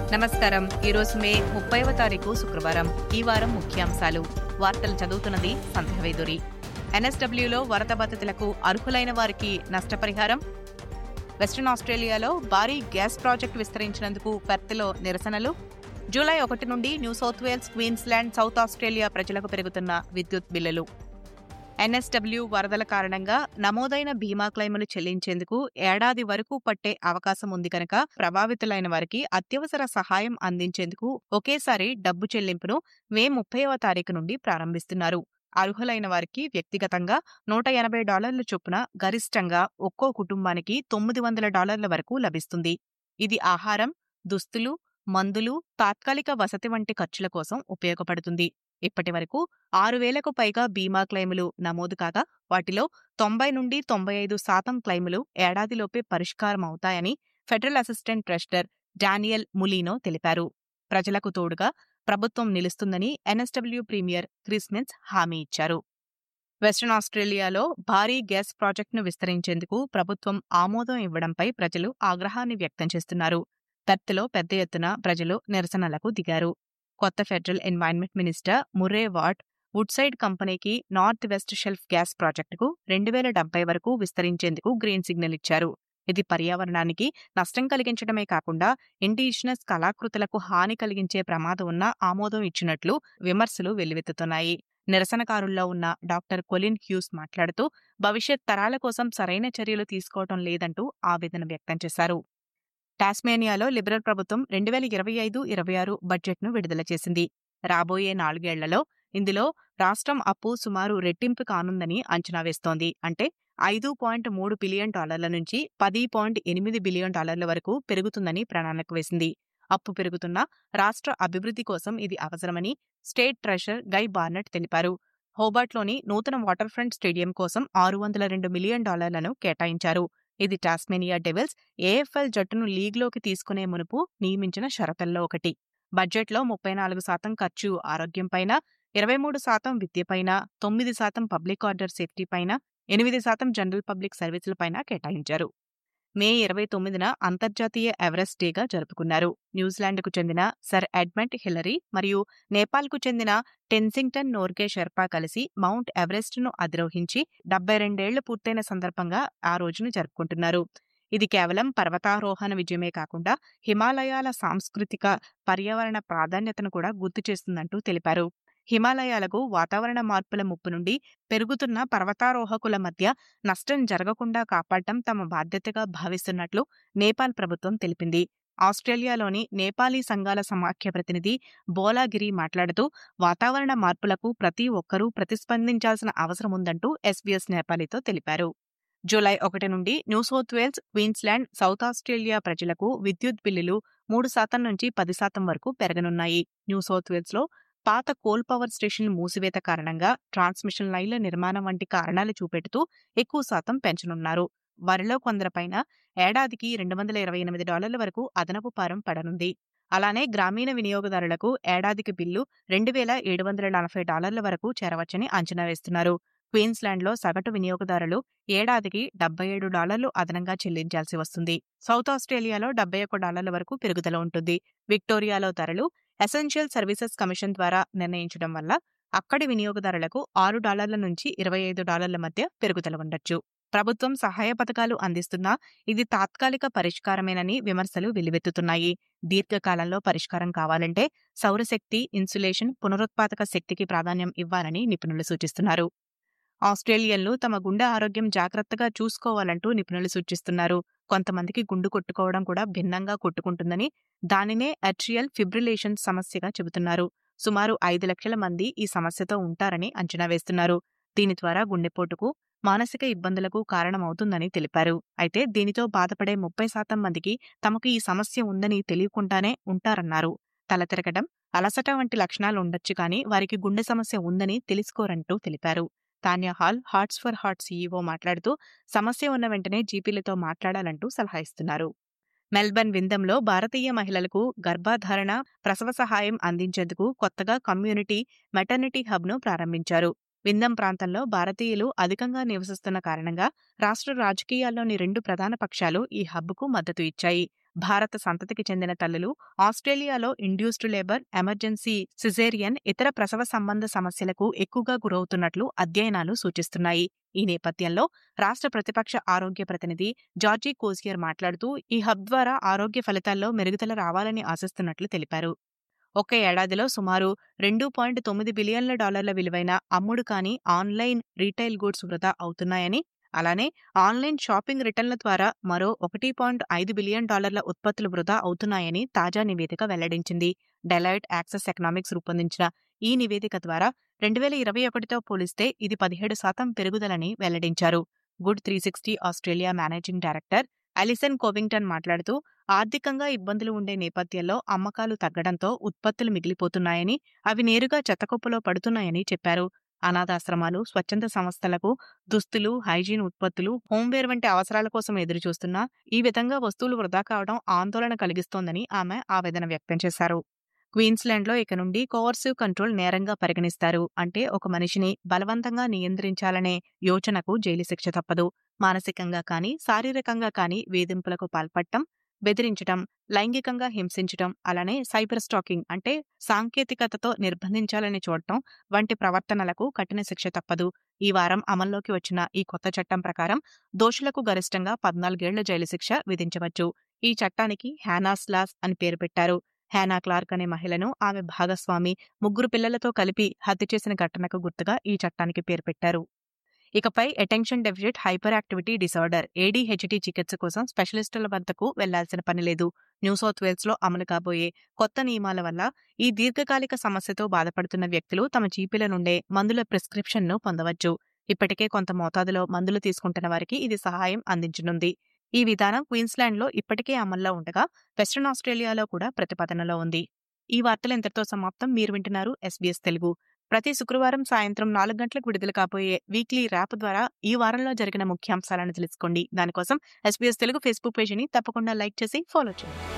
నమస్కారం. ఈరోజు మే 30వ తారీఖు శుక్రవారం. ఈ వారం ముఖ్యాంశాలు. వార్తలు చదువుతున్నది సంధ్యావేదూరి. ఎన్ఎస్డబ్ల్యూలో వరద బాధితులకు అర్హులైన వారికి నష్టపరిహారం. వెస్ట్రన్ ఆస్ట్రేలియాలో భారీ గ్యాస్ ప్రాజెక్టు విస్తరించినందుకు పెర్త్లో నిరసనలు. జూలై 1 నుండి New South Wales, Queensland, South Australia ప్రజలకు పెరుగుతున్న విద్యుత్ బిల్లులు. ఎన్ఎస్డబ్ల్యూ వరదల కారణంగా నమోదైన బీమా క్లెయిములు చెల్లించేందుకు ఏడాది వరకు పట్టే అవకాశం ఉంది కనుక ప్రభావితులైన వారికి అత్యవసర సహాయం అందించేందుకు ఒకేసారి డబ్బు చెల్లింపును మే 30వ తారీఖు నుండి ప్రారంభిస్తున్నారు. అర్హులైన వారికి వ్యక్తిగతంగా $180 చొప్పున గరిష్టంగా ఒక్కో కుటుంబానికి $900 వరకు లభిస్తుంది. ఇది ఆహారం, దుస్తులు, మందులు, తాత్కాలిక వసతి వంటి ఖర్చుల కోసం ఉపయోగపడుతుంది. ఇప్పటి వరకు 6,000కు పైగా బీమా క్లెయిములు నమోదు కాగా వాటిలో 90 నుండి 95% క్లెయిములు ఏడాదిలోపే పరిష్కారమవుతాయని federal assistant treasurer Daniel Mulino తెలిపారు. ప్రజలకు తోడుగా ప్రభుత్వం నిలుస్తుందని ఎన్ఎస్డబ్ల్యూ ప్రీమియర్ క్రిస్ మిన్స్ హామీ ఇచ్చారు. వెస్ట్రన్ ఆస్ట్రేలియాలో భారీ గ్యాస్ ప్రాజెక్టును విస్తరించేందుకు ప్రభుత్వం ఆమోదం ఇవ్వడంపై ప్రజలు ఆగ్రహాన్ని వ్యక్తం చేస్తున్నారు. పెర్త్లో పెద్ద ఎత్తున ప్రజలు నిరసనలకు దిగారు. కొత్త federal environment minister Murray Watt Woodside కంపెనీకి నార్త్ వెస్ట్ షెల్ఫ్ గ్యాస్ ప్రాజెక్టుకు 2070 వరకు విస్తరించేందుకు గ్రీన్ సిగ్నల్ ఇచ్చారు. ఇది పర్యావరణానికి నష్టం కలిగించడమే కాకుండా ఇండిజినస్ కళాకృతులకు హాని కలిగించే ప్రమాదం ఉన్న ఆమోదం ఇచ్చినట్లు విమర్శలు వెల్లువెత్తుతున్నాయి. నిరసనకారుల్లో ఉన్న డాక్టర్ కొలిన్ హ్యూస్ మాట్లాడుతూ భవిష్యత్ తరాల కోసం సరైన చర్యలు తీసుకోవడం లేదంటూ ఆవేదన వ్యక్తం చేశారు. టాస్మేనియాలో లిబరల్ ప్రభుత్వం 2025-26 బడ్జెట్ను విడుదల చేసింది. రాబోయే 4 ఏళ్లలో ఇందులో రాష్ట్రం అప్పు సుమారు రెట్టింపు కానుందని అంచనా వేస్తోంది. అంటే $5.3 బిలియన్ నుంచి $10.8 బిలియన్ వరకు పెరుగుతుందని ప్రణాళిక వేసింది. అప్పు పెరుగుతున్న రాష్ట్ర అభివృద్ధి కోసం ఇది అవసరమని స్టేట్ ట్రెజరర్ గై బార్నెట్ తెలిపారు. హోబార్ట్లోని నూతన వాటర్ ఫ్రంట్ స్టేడియం కోసం $602 మిలియన్ కేటాయించారు. ఇది టాస్మేనియా డెవిల్స్ ఏఎఫ్ఎల్ జట్టును లీగ్లోకి తీసుకునే మునుపు నియమించిన షరతుల్లో ఒకటి. బడ్జెట్లో 34% ఖర్చు ఆరోగ్యంపైన, 23% విద్యపైన, 9% పబ్లిక్ ఆర్డర్ సేఫ్టీపైన, 8% జనరల్ పబ్లిక్ సర్వీసులపైన కేటాయించారు. మే 29న అంతర్జాతీయ ఎవరెస్ట్ డేగా జరుపుకున్నారు. న్యూజిలాండ్కు చెందిన సర్ ఎడ్మండ్ హిలరీ మరియు నేపాల్కు చెందిన టెన్సింగ్టన్ నోర్గే షెర్పా కలిసి మౌంట్ ఎవరెస్ట్ను అధిరోహించి 72 ఏళ్లు పూర్తయిన సందర్భంగా ఆ రోజును జరుపుకుంటున్నారు. ఇది కేవలం పర్వతారోహణ విజయమే కాకుండా హిమాలయాల సాంస్కృతిక, పర్యావరణ ప్రాధాన్యతను కూడా గుర్తు చేస్తుందంటూ తెలిపారు. హిమాలయాలకు వాతావరణ మార్పుల ముప్పు నుండి పెరుగుతున్న పర్వతారోహకుల మధ్య నష్టం జరగకుండా కాపాడటం తమ బాధ్యతగా భావిస్తున్నట్లు నేపాల్ ప్రభుత్వం తెలిపింది. ఆస్ట్రేలియాలోని నేపాలీ సంఘాల సమాఖ్య ప్రతినిధి బోలాగిరి మాట్లాడుతూ వాతావరణ మార్పులకు ప్రతి ఒక్కరూ ప్రతిస్పందించాల్సిన అవసరం ఉందంటూ ఎస్బీఎస్ నేపాలీతో తెలిపారు. జూలై 1 నుండి New South Wales, Queensland, South Australia ప్రజలకు విద్యుత్ బిల్లులు 3% నుంచి 10% వరకు పెరగనున్నాయి. న్యూ సౌత్ వేల్స్లో పాత కోల్ పవర్ స్టేషన్ల మూసివేత కారణంగా ట్రాన్స్మిషన్ లైన్ల నిర్మాణం వంటి కారణాలు చూపెడుతూ ఎక్కువ శాతం పెంచనున్నారు. వారిలో కొందరిపైన ఏడాదికి $228 వరకు అదనపు భారం పడనుంది. అలానే గ్రామీణ వినియోగదారులకు ఏడాదికి బిల్లు $2,740 వరకు చేరవచ్చని అంచనా వేస్తున్నారు. క్వీన్స్లాండ్లో సగటు వినియోగదారులు ఏడాదికి $77 అదనంగా చెల్లించాల్సి వస్తుంది. సౌత్ ఆస్ట్రేలియాలో $71 వరకు పెరుగుదల ఉంటుంది. విక్టోరియాలో ధరలు ఎసెన్షియల్ సర్వీసెస్ కమిషన్ ద్వారా నిర్ణయించడం వల్ల అక్కడి వినియోగదారులకు $6 నుంచి $25 మధ్య పెరుగుదల ఉండొచ్చు. ప్రభుత్వం సహాయ పథకాలు అందిస్తున్నా ఇది తాత్కాలిక పరిష్కారమేనని విమర్శలు వెల్లువెత్తుతున్నాయి. దీర్ఘకాలంలో పరిష్కారం కావాలంటే సౌరశక్తి, ఇన్సులేషన్, పునరుత్పాదక శక్తికి ప్రాధాన్యం ఇవ్వాలని నిపుణులు సూచిస్తున్నారు. ఆస్ట్రేలియన్లు తమ గుండె ఆరోగ్యం జాగ్రత్తగా చూసుకోవాలంటూ నిపుణులు సూచిస్తున్నారు. కొంతమందికి గుండు కొట్టుకోవడం కూడా భిన్నంగా కొట్టుకుంటుందని, దానినే అట్రియల్ ఫిబ్రిలేషన్ సమస్యగా చెబుతున్నారు. సుమారు 5 లక్షల మంది ఈ సమస్యతో ఉంటారని అంచనా వేస్తున్నారు. దీని ద్వారా గుండెపోటుకు, మానసిక ఇబ్బందులకు కారణమవుతుందని తెలిపారు. అయితే దీనితో బాధపడే 30% మందికి తమకు ఈ సమస్య ఉందని తెలియకుండానే ఉంటారన్నారు. తల తిరగడం, అలసట వంటి లక్షణాలు ఉండొచ్చు కానీ వారికి గుండె సమస్య ఉందని తెలుసుకోరంటూ తెలిపారు. Tanya Hall hearts for heart CEO మాట్లాడుతూ సమస్య ఉన్న వెంటనే జీపీలతో మాట్లాడాలంటూ సలహా ఇస్తున్నారు. మెల్బర్న్ విందంలో భారతీయ మహిళలకు గర్భధారణ, ప్రసవ సహాయం అందించేందుకు కొత్తగా కమ్యూనిటీ మెటర్నిటీ హబ్ను ప్రారంభించారు. విందం ప్రాంతంలో భారతీయులు అధికంగా నివసిస్తున్న కారణంగా రాష్ట్ర రాజకీయాల్లోని 2 ప్రధాన పక్షాలు ఈ హబ్కు మద్దతు ఇచ్చాయి. భారత సంతతికి చెందిన తల్లులు ఆస్ట్రేలియాలో ఇండ్యూస్డ్ లేబర్, ఎమర్జెన్సీ సిజేరియన్, ఇతర ప్రసవ సంబంధ సమస్యలకు ఎక్కువగా గురవుతున్నట్లు అధ్యయనాలు సూచిస్తున్నాయి. ఈ నేపథ్యంలో రాష్ట్ర ప్రతిపక్ష ఆరోగ్య ప్రతినిధి జార్జీ కోజియర్ మాట్లాడుతూ ఈ హబ్ ద్వారా ఆరోగ్య ఫలితాల్లో మెరుగుదల రావాలని ఆశిస్తున్నట్లు తెలిపారు. ఒక్క ఏడాదిలో సుమారు $2.9 బిలియన్ల విలువైన అమ్ముడు కాని ఆన్లైన్ రీటైల్ గూడ్స్ వృధా అవుతున్నాయని, అలానే ఆన్లైన్ షాపింగ్ రిటర్న్ల ద్వారా మరో $1.5 బిలియన్ ఉత్పత్తులు వృధా అవుతున్నాయని తాజా నివేదిక వెల్లడించింది. డెలాయిట్ యాక్సెస్ ఎకనామిక్స్ రూపొందించిన ఈ నివేదిక ద్వారా 2021తో పోలిస్తే ఇది 17% పెరుగుదలని వెల్లడించారు. Good 360 Australia managing director Alison Covington మాట్లాడుతూ ఆర్థికంగా ఇబ్బందులు ఉండే నేపథ్యంలో అమ్మకాలు తగ్గడంతో ఉత్పత్తులు మిగిలిపోతున్నాయని, అవి నేరుగా చెత్తకుప్పలో పడుతున్నాయని చెప్పారు. అనాథాశ్రమాలు, స్వచ్ఛంద సంస్థలకు దుస్తులు, హైజీన్ ఉత్పత్తులు, హోంవేర్ వంటి అవసరాల కోసం ఎదురుచూస్తున్నా ఈ విధంగా వస్తువులు వృధా కావడం ఆందోళన కలిగిస్తోందని ఆమె ఆవేదన వ్యక్తం చేశారు. క్వీన్స్లాండ్లో ఇక నుండి కోర్సివ్ కంట్రోల్ నేరంగా పరిగణిస్తారు. అంటే ఒక మనిషిని బలవంతంగా నియంత్రించాలనే యోచనకు జైలు శిక్ష తప్పదు. మానసికంగా కానీ, శారీరకంగా కానీ వేధింపులకు పాల్పడటం, బెదిరించటం, లైంగికంగా హింసించటం, అలానే సైబర్ స్టాకింగ్ అంటే సాంకేతికతతో నిర్బంధించాలని చూడటం వంటి ప్రవర్తనలకు కఠిన శిక్ష తప్పదు. ఈ వారం అమల్లోకి వచ్చిన ఈ కొత్త చట్టం ప్రకారం దోషులకు గరిష్టంగా 14 ఏళ్ల జైలు శిక్ష విధించవచ్చు. ఈ చట్టానికి హ్యానాస్ లాస్ అని పేరు పెట్టారు. హ్యానా క్లార్క్ అనే మహిళను ఆమె భాగస్వామి 3 పిల్లలతో కలిపి హత్య చేసిన ఘటనకు గుర్తుగా ఈ చట్టానికి పేరు పెట్టారు. ఇకపై attention deficit hyperactivity disorder ADHD చికిత్స కోసం స్పెషలిస్టుల వద్దకు వెళ్లాల్సిన పని లేదు. న్యూ సౌత్ వేల్స్లో అమలు కాబోయే కొత్త నియమాల వల్ల ఈ దీర్ఘకాలిక సమస్యతో బాధపడుతున్న వ్యక్తులు తమ చీపీల నుండే మందుల ప్రిస్క్రిప్షన్ను పొందవచ్చు. ఇప్పటికే కొంత మోతాదులో మందులు తీసుకుంటున్న వారికి ఇది సహాయం అందించనుంది. ఈ విధానం క్వీన్స్లాండ్లో ఇప్పటికే అమల్లో ఉండగా వెస్ట్రన్ ఆస్ట్రేలియాలో కూడా ప్రతిపాదనలో ఉంది. ఈ వార్తలు ఇంతటితో సమాప్తం. మీరు వింటున్నారు SBS తెలుగు. ప్రతి శుక్రవారం సాయంత్రం 4 గంటలకు విడుదల కాబోయే వీక్లీ ర్యాప్ ద్వారా ఈ వారంలో జరిగిన ముఖ్యాంశాలను తెలుసుకోండి. దానికోసం SBS తెలుగు ఫేస్బుక్ పేజీని తప్పకుండా లైక్ చేసి ఫాలో చేయండి.